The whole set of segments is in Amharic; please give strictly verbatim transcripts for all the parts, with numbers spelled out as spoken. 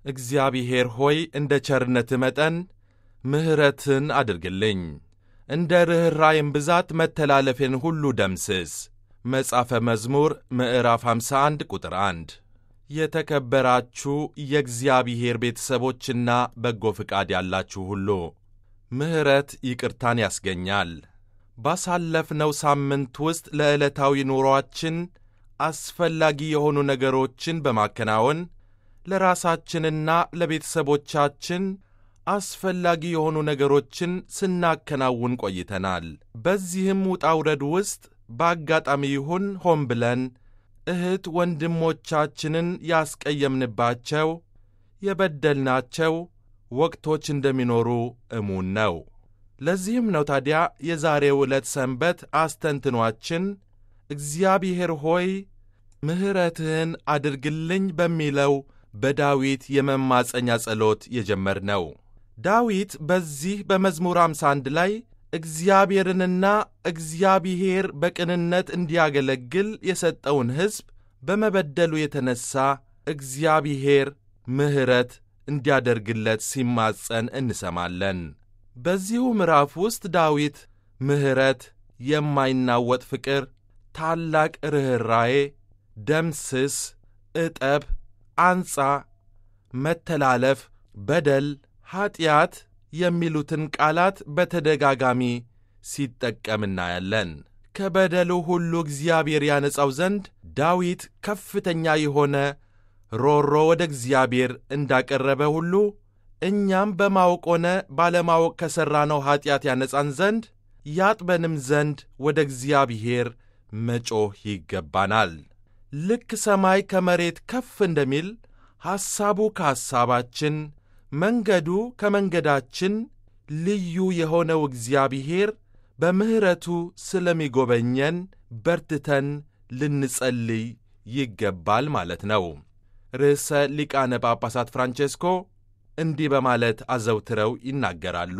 እግዚአብሔር ሆይ እንደ ቸርነትህ መጠን ምሕረትን አድርግልኝ፣ እንደ ርኅራኄም ብዛት መተላለፌን ሁሉ ደምስስ። መጽሐፈ መዝሙር ምዕራፍ ሃምሳ አንድ ቁጥር አንድ። የተከበራችሁ የእግዚአብሔር ቤተሰቦችና በጎ ፍቃድ ያላችሁ ሁሉ ምሕረት ይቅርታን ያስገኛል። ባሳለፍነው ሳምንት ውስጥ ለዕለታዊ ኑሮአችን አስፈላጊ የሆኑ ነገሮችን በማከናወን ለራሳችንና ለቤተሰቦቻችን አስፈላጊ የሆኑ ነገሮችን ስናከናውን ቆይተናል። በዚህም ውጣ ውረድ ውስጥ በአጋጣሚ ይሁን ሆን ብለን እህት ወንድሞቻችንን ያስቀየምንባቸው፣ የበደልናቸው ወቅቶች እንደሚኖሩ እሙን ነው። ለዚህም ነው ታዲያ የዛሬው ዕለት ሰንበት አስተንትኗችን እግዚአብሔር ሆይ ምሕረትህን አድርግልኝ በሚለው በዳዊት የመማፀኛ ጸሎት የጀመርነው። ዳዊት በዚህ በመዝሙር ሃምሳ አንድ ላይ እግዚአብሔርንና እግዚአብሔር በቅንነት እንዲያገለግል የሰጠውን ሕዝብ በመበደሉ የተነሣ እግዚአብሔር ምሕረት እንዲያደርግለት ሲማጸን እንሰማለን። በዚሁ ምዕራፍ ውስጥ ዳዊት ምሕረት፣ የማይናወጥ ፍቅር፣ ታላቅ ርኅራዬ፣ ደምስስ፣ እጠብ፣ አንጻ፣ መተላለፍ፣ በደል፣ ኀጢአት የሚሉትን ቃላት በተደጋጋሚ ሲጠቀም እናያለን። ከበደሉ ሁሉ እግዚአብሔር ያነጻው ዘንድ ዳዊት ከፍተኛ የሆነ ሮሮ ወደ እግዚአብሔር እንዳቀረበ ሁሉ እኛም በማወቅ ሆነ ባለማወቅ ከሠራነው ኀጢአት ያነጻን ዘንድ ያጥበንም ዘንድ ወደ እግዚአብሔር መጮህ ይገባናል። ልክ ሰማይ ከመሬት ከፍ እንደሚል ሐሳቡ ከሐሳባችን፣ መንገዱ ከመንገዳችን ልዩ የሆነው እግዚአብሔር በምሕረቱ ስለሚጎበኘን በርትተን ልንጸልይ ይገባል ማለት ነው። ርዕሰ ሊቃነ ጳጳሳት ፍራንቼስኮ እንዲህ በማለት አዘውትረው ይናገራሉ።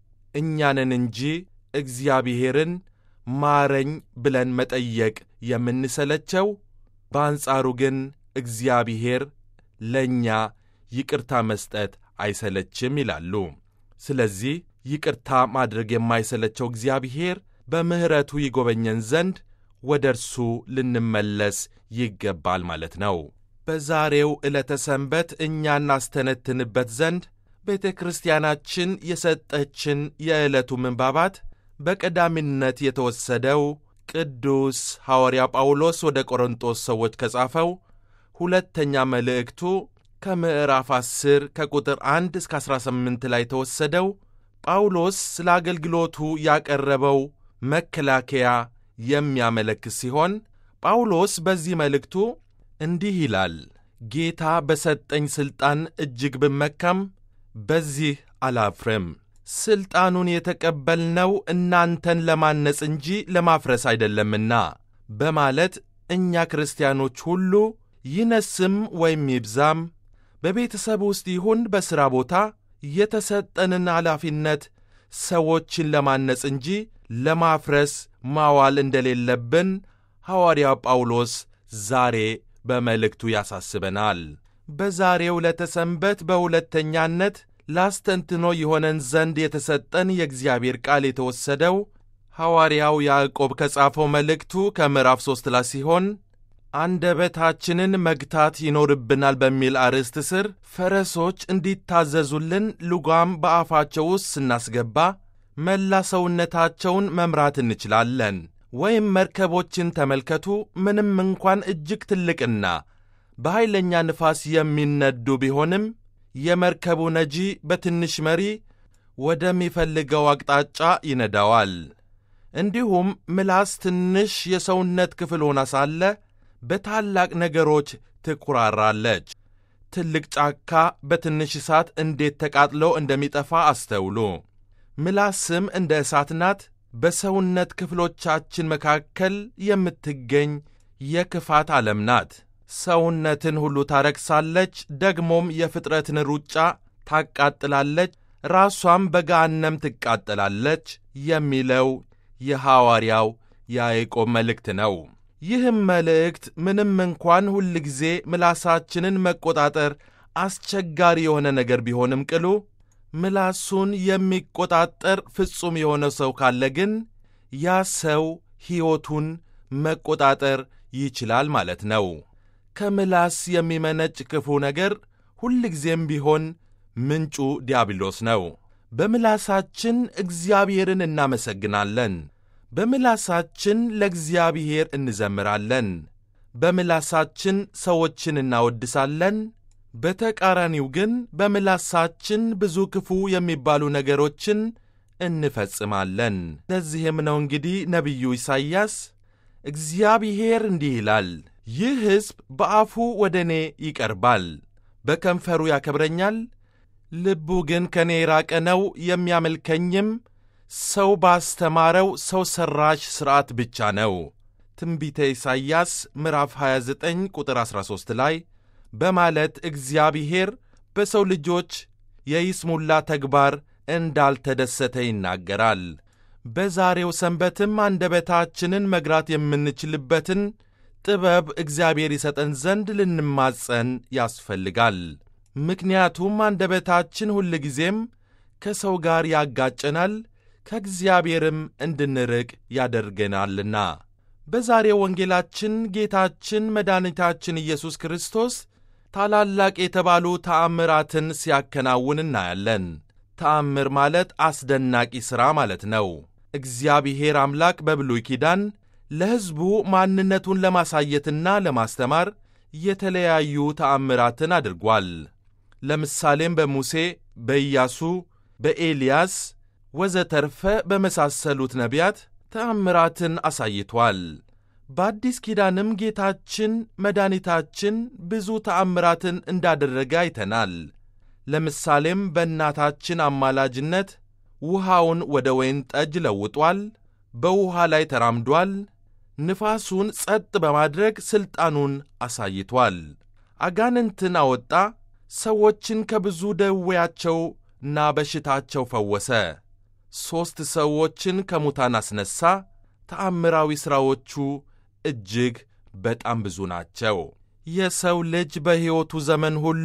እኛንን እንጂ እግዚአብሔርን ማረኝ ብለን መጠየቅ የምንሰለቸው፣ በአንጻሩ ግን እግዚአብሔር ለእኛ ይቅርታ መስጠት አይሰለችም ይላሉ። ስለዚህ ይቅርታ ማድረግ የማይሰለቸው እግዚአብሔር በምሕረቱ ይጎበኘን ዘንድ ወደ እርሱ ልንመለስ ይገባል ማለት ነው። በዛሬው ዕለተ ሰንበት እኛ እናስተነትንበት ዘንድ ቤተ ክርስቲያናችን የሰጠችን የዕለቱ ምንባባት በቀዳሚነት የተወሰደው ቅዱስ ሐዋርያ ጳውሎስ ወደ ቆሮንጦስ ሰዎች ከጻፈው ሁለተኛ መልእክቱ ከምዕራፍ አስር ከቁጥር አንድ እስከ አሥራ ስምንት ላይ ተወሰደው ጳውሎስ ስለ አገልግሎቱ ያቀረበው መከላከያ የሚያመለክት ሲሆን ጳውሎስ በዚህ መልእክቱ እንዲህ ይላል። ጌታ በሰጠኝ ሥልጣን እጅግ ብመካም በዚህ አላፍርም። ሥልጣኑን የተቀበልነው እናንተን ለማነጽ እንጂ ለማፍረስ አይደለምና በማለት እኛ ክርስቲያኖች ሁሉ ይነስም ወይም ይብዛም በቤተሰብ ውስጥ ይሁን በሥራ ቦታ የተሰጠንን ኃላፊነት ሰዎችን ለማነጽ እንጂ ለማፍረስ ማዋል እንደሌለብን ሐዋርያው ጳውሎስ ዛሬ በመልእክቱ ያሳስበናል። በዛሬው ዕለተ ሰንበት በሁለተኛነት ላስተንትኖ የሆነን ዘንድ የተሰጠን የእግዚአብሔር ቃል የተወሰደው ሐዋርያው ያዕቆብ ከጻፈው መልእክቱ ከምዕራፍ ሦስት ላይ ሲሆን አንደበታችንን መግታት ይኖርብናል በሚል አርዕስት ስር ፈረሶች እንዲታዘዙልን ልጓም በአፋቸው ውስጥ ስናስገባ መላ ሰውነታቸውን መምራት እንችላለን። ወይም መርከቦችን ተመልከቱ። ምንም እንኳን እጅግ ትልቅና በኃይለኛ ንፋስ የሚነዱ ቢሆንም የመርከቡ ነጂ በትንሽ መሪ ወደሚፈልገው አቅጣጫ ይነዳዋል። እንዲሁም ምላስ ትንሽ የሰውነት ክፍል ሆና ሳለ በታላቅ ነገሮች ትኩራራለች። ትልቅ ጫካ በትንሽ እሳት እንዴት ተቃጥሎ እንደሚጠፋ አስተውሉ። ምላስም እንደ እሳት ናት። በሰውነት ክፍሎቻችን መካከል የምትገኝ የክፋት ዓለም ናት። ሰውነትን ሁሉ ታረክሳለች፣ ደግሞም የፍጥረትን ሩጫ ታቃጥላለች፣ ራሷም በገሃነም ትቃጠላለች የሚለው የሐዋርያው ያዕቆብ መልእክት ነው። ይህም መልእክት ምንም እንኳን ሁል ጊዜ ምላሳችንን መቆጣጠር አስቸጋሪ የሆነ ነገር ቢሆንም ቅሉ ምላሱን የሚቆጣጠር ፍጹም የሆነ ሰው ካለ ግን ያ ሰው ሕይወቱን መቆጣጠር ይችላል ማለት ነው። ከምላስ የሚመነጭ ክፉ ነገር ሁልጊዜም ቢሆን ምንጩ ዲያብሎስ ነው። በምላሳችን እግዚአብሔርን እናመሰግናለን። በምላሳችን ለእግዚአብሔር እንዘምራለን። በምላሳችን ሰዎችን እናወድሳለን። በተቃራኒው ግን በምላሳችን ብዙ ክፉ የሚባሉ ነገሮችን እንፈጽማለን። ለዚህም ነው እንግዲህ ነቢዩ ኢሳይያስ እግዚአብሔር እንዲህ ይላል፣ ይህ ሕዝብ በአፉ ወደ እኔ ይቀርባል፣ በከንፈሩ ያከብረኛል፣ ልቡ ግን ከእኔ የራቀ ነው፣ የሚያመልከኝም ሰው ባስተማረው ሰው ሠራሽ ሥርዓት ብቻ ነው። ትንቢተ ኢሳይያስ ምዕራፍ ሃያ ዘጠኝ ቁጥር አሥራ ሦስት ላይ በማለት እግዚአብሔር በሰው ልጆች የይስሙላ ተግባር እንዳልተደሰተ ይናገራል። በዛሬው ሰንበትም አንደበታችንን መግራት የምንችልበትን ጥበብ እግዚአብሔር ይሰጠን ዘንድ ልንማጸን ያስፈልጋል። ምክንያቱም አንደበታችን ሁልጊዜም ከሰው ጋር ያጋጨናል፣ ከእግዚአብሔርም እንድንርቅ ያደርገናልና። በዛሬው ወንጌላችን ጌታችን መድኃኒታችን ኢየሱስ ክርስቶስ ታላላቅ የተባሉ ተአምራትን ሲያከናውን እናያለን። ተአምር ማለት አስደናቂ ሥራ ማለት ነው። እግዚአብሔር አምላክ በብሉይ ኪዳን ለሕዝቡ ማንነቱን ለማሳየትና ለማስተማር የተለያዩ ተአምራትን አድርጓል። ለምሳሌም በሙሴ፣ በኢያሱ፣ በኤልያስ ወዘተርፈ በመሳሰሉት ነቢያት ተአምራትን አሳይቷል። በአዲስ ኪዳንም ጌታችን መድኃኒታችን ብዙ ተአምራትን እንዳደረገ አይተናል። ለምሳሌም በእናታችን አማላጅነት ውሃውን ወደ ወይን ጠጅ ለውጧል፣ በውሃ ላይ ተራምዷል፣ ንፋሱን ጸጥ በማድረግ ሥልጣኑን አሳይቷል፣ አጋንንትን አወጣ፣ ሰዎችን ከብዙ ደዌያቸውና በሽታቸው ፈወሰ፣ ሦስት ሰዎችን ከሙታን አስነሣ። ተአምራዊ ሥራዎቹ እጅግ በጣም ብዙ ናቸው። የሰው ልጅ በሕይወቱ ዘመን ሁሉ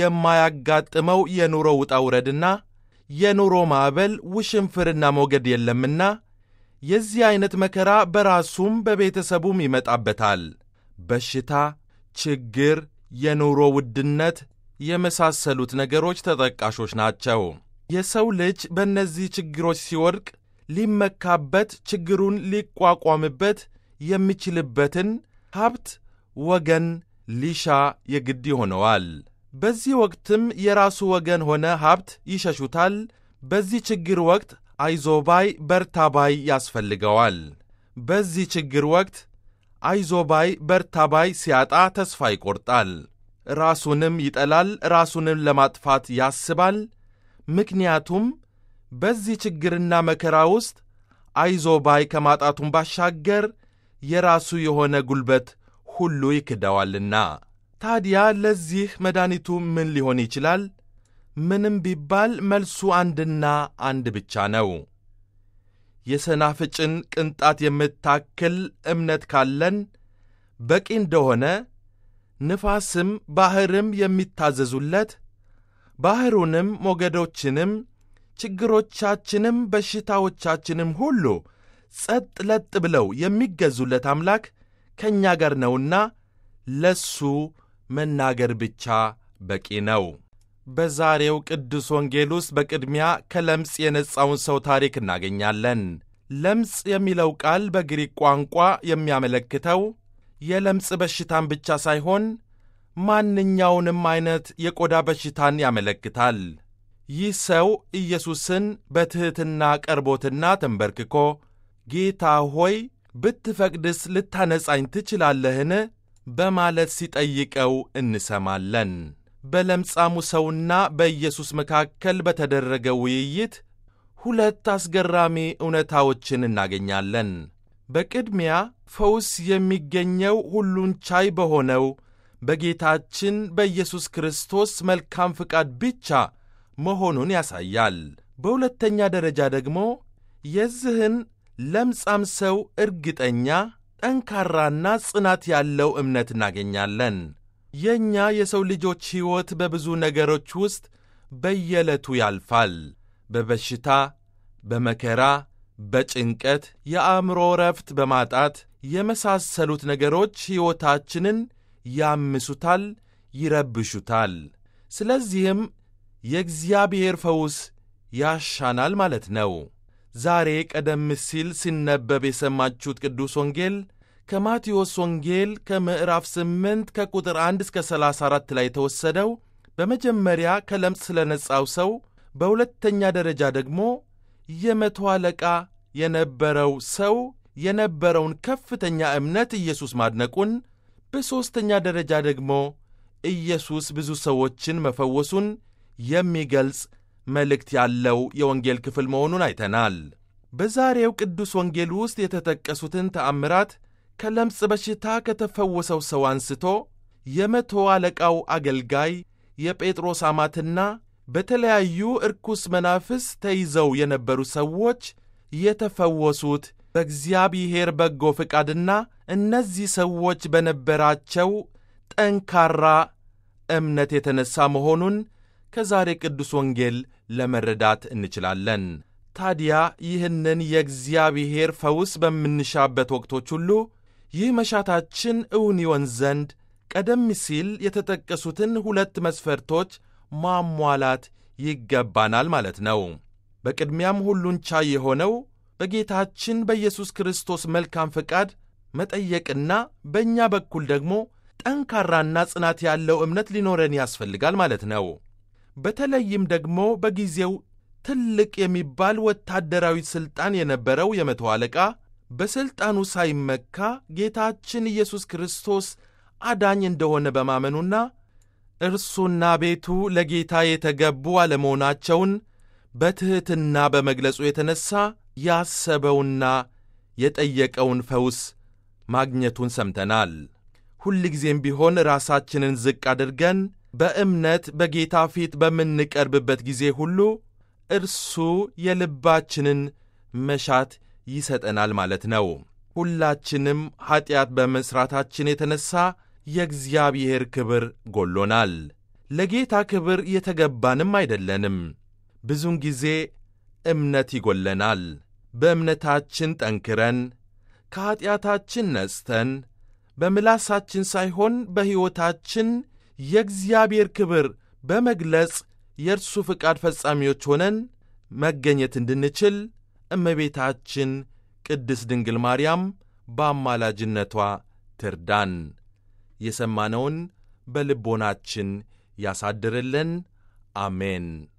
የማያጋጥመው የኑሮ ውጣ ውረድና የኑሮ ማዕበል ውሽንፍርና ሞገድ የለምና የዚህ ዐይነት መከራ በራሱም በቤተሰቡም ይመጣበታል። በሽታ፣ ችግር፣ የኑሮ ውድነት የመሳሰሉት ነገሮች ተጠቃሾች ናቸው። የሰው ልጅ በእነዚህ ችግሮች ሲወድቅ ሊመካበት፣ ችግሩን ሊቋቋምበት የሚችልበትን ሀብት፣ ወገን ሊሻ የግድ ይሆነዋል። በዚህ ወቅትም የራሱ ወገን ሆነ ሀብት ይሸሹታል። በዚህ ችግር ወቅት አይዞባይ በርታባይ ያስፈልገዋል። በዚህ ችግር ወቅት አይዞባይ በርታባይ ሲያጣ ተስፋ ይቆርጣል። ራሱንም ይጠላል፣ ራሱንም ለማጥፋት ያስባል። ምክንያቱም በዚህ ችግርና መከራ ውስጥ አይዞባይ ከማጣቱም ባሻገር የራሱ የሆነ ጉልበት ሁሉ ይክደዋልና። ታዲያ ለዚህ መድኃኒቱ ምን ሊሆን ይችላል? ምንም ቢባል መልሱ አንድና አንድ ብቻ ነው። የሰናፍጭን ቅንጣት የምታክል እምነት ካለን በቂ እንደሆነ ንፋስም ባሕርም የሚታዘዙለት፣ ባሕሩንም ሞገዶችንም ችግሮቻችንም በሽታዎቻችንም ሁሉ ጸጥ ለጥ ብለው የሚገዙለት አምላክ ከእኛ ጋር ነውና ለሱ መናገር ብቻ በቂ ነው። በዛሬው ቅዱስ ወንጌል ውስጥ በቅድሚያ ከለምጽ የነጻውን ሰው ታሪክ እናገኛለን። ለምጽ የሚለው ቃል በግሪክ ቋንቋ የሚያመለክተው የለምጽ በሽታን ብቻ ሳይሆን ማንኛውንም አይነት የቆዳ በሽታን ያመለክታል። ይህ ሰው ኢየሱስን በትሕትና ቀርቦትና ተንበርክኮ ጌታ ሆይ ብትፈቅድስ ልታነጻኝ ትችላለህን? በማለት ሲጠይቀው እንሰማለን። በለምጻሙ ሰውና በኢየሱስ መካከል በተደረገ ውይይት ሁለት አስገራሚ እውነታዎችን እናገኛለን። በቅድሚያ ፈውስ የሚገኘው ሁሉን ቻይ በሆነው በጌታችን በኢየሱስ ክርስቶስ መልካም ፍቃድ ብቻ መሆኑን ያሳያል። በሁለተኛ ደረጃ ደግሞ የዚህን ለምጻም ሰው እርግጠኛ፣ ጠንካራና ጽናት ያለው እምነት እናገኛለን። የኛ የሰው ልጆች ሕይወት በብዙ ነገሮች ውስጥ በየዕለቱ ያልፋል። በበሽታ፣ በመከራ፣ በጭንቀት፣ የአእምሮ ረፍት በማጣት የመሳሰሉት ነገሮች ሕይወታችንን ያምሱታል፣ ይረብሹታል። ስለዚህም የእግዚአብሔር ፈውስ ያሻናል ማለት ነው። ዛሬ ቀደም ሲል ሲነበብ የሰማችሁት ቅዱስ ወንጌል ከማቴዎስ ወንጌል ከምዕራፍ ስምንት ከቁጥር አንድ እስከ ሰላሳ አራት ላይ የተወሰደው በመጀመሪያ ከለምጽ ስለነጻው ሰው፣ በሁለተኛ ደረጃ ደግሞ የመቶ አለቃ የነበረው ሰው የነበረውን ከፍተኛ እምነት ኢየሱስ ማድነቁን፣ በሦስተኛ ደረጃ ደግሞ ኢየሱስ ብዙ ሰዎችን መፈወሱን የሚገልጽ መልእክት ያለው የወንጌል ክፍል መሆኑን አይተናል። በዛሬው ቅዱስ ወንጌል ውስጥ የተጠቀሱትን ተአምራት ከለምጽ በሽታ ከተፈወሰው ሰው አንስቶ የመቶ አለቃው አገልጋይ የጴጥሮስ አማትና በተለያዩ እርኩስ መናፍስ ተይዘው የነበሩ ሰዎች የተፈወሱት በእግዚአብሔር በጎ ፍቃድና እነዚህ ሰዎች በነበራቸው ጠንካራ እምነት የተነሣ መሆኑን ከዛሬ ቅዱስ ወንጌል ለመረዳት እንችላለን። ታዲያ ይህንን የእግዚአብሔር ፈውስ በምንሻበት ወቅቶች ሁሉ ይህ መሻታችን እውን ይሆን ዘንድ ቀደም ሲል የተጠቀሱትን ሁለት መስፈርቶች ማሟላት ይገባናል ማለት ነው። በቅድሚያም ሁሉን ቻይ የሆነው በጌታችን በኢየሱስ ክርስቶስ መልካም ፈቃድ መጠየቅና በእኛ በኩል ደግሞ ጠንካራና ጽናት ያለው እምነት ሊኖረን ያስፈልጋል ማለት ነው። በተለይም ደግሞ በጊዜው ትልቅ የሚባል ወታደራዊ ሥልጣን የነበረው የመቶ አለቃ በሥልጣኑ ሳይመካ ጌታችን ኢየሱስ ክርስቶስ አዳኝ እንደሆነ በማመኑና እርሱና ቤቱ ለጌታ የተገቡ አለመሆናቸውን በትሕትና በመግለጹ የተነሣ ያሰበውና የጠየቀውን ፈውስ ማግኘቱን ሰምተናል። ሁልጊዜም ቢሆን ራሳችንን ዝቅ አድርገን በእምነት በጌታ ፊት በምንቀርብበት ጊዜ ሁሉ እርሱ የልባችንን መሻት ይሰጠናል ማለት ነው። ሁላችንም ኀጢአት በመሥራታችን የተነሣ የእግዚአብሔር ክብር ጎሎናል። ለጌታ ክብር የተገባንም አይደለንም። ብዙን ጊዜ እምነት ይጎለናል። በእምነታችን ጠንክረን ከኀጢአታችን ነጽተን በምላሳችን ሳይሆን በሕይወታችን የእግዚአብሔር ክብር በመግለጽ የእርሱ ፍቃድ ፈጻሚዎች ሆነን መገኘት እንድንችል እመቤታችን ቅድስት ድንግል ማርያም በአማላጅነቷ ትርዳን። የሰማነውን በልቦናችን ያሳድርልን። አሜን።